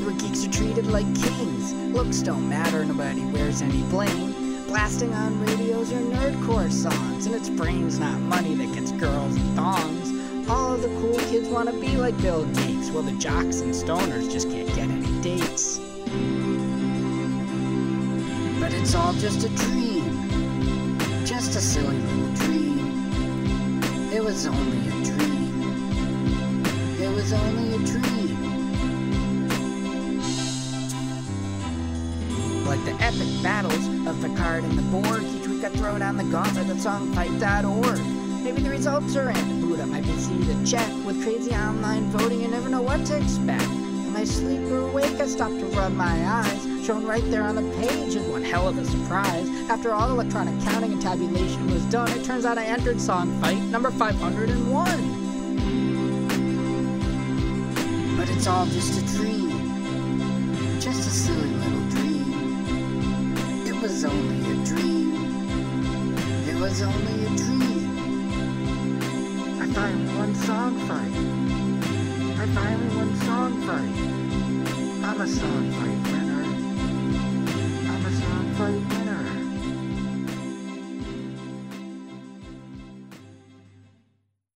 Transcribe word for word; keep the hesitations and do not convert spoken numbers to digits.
world where geeks are treated like kings. Looks don't matter, nobody wears any bling. Blasting on radios are nerdcore songs, and it's brains, not money, that gets girls and thongs. All of the cool kids want to be like Bill Gates, while the jocks and stoners just can't get any dates. But it's all just a dream, just a silly little dream. It was only a dream, it was only a dream. Like the epic battles of Picard and the Borg, each week I throw down the gauntlet at songfight dot org. Maybe the results are in, boot up my P C to check. With crazy online voting, you never know what to expect. Am I asleep or awake? I stop to rub my eyes. Shown right there on the page is one hell of a surprise. After all electronic counting and tabulation was done, it turns out I entered songfight number five hundred one. But it's all just a dream, just a silly little dream. It was only a dream, it was only a dream. I finally won song fight. I finally won song fight. I'm a song fight.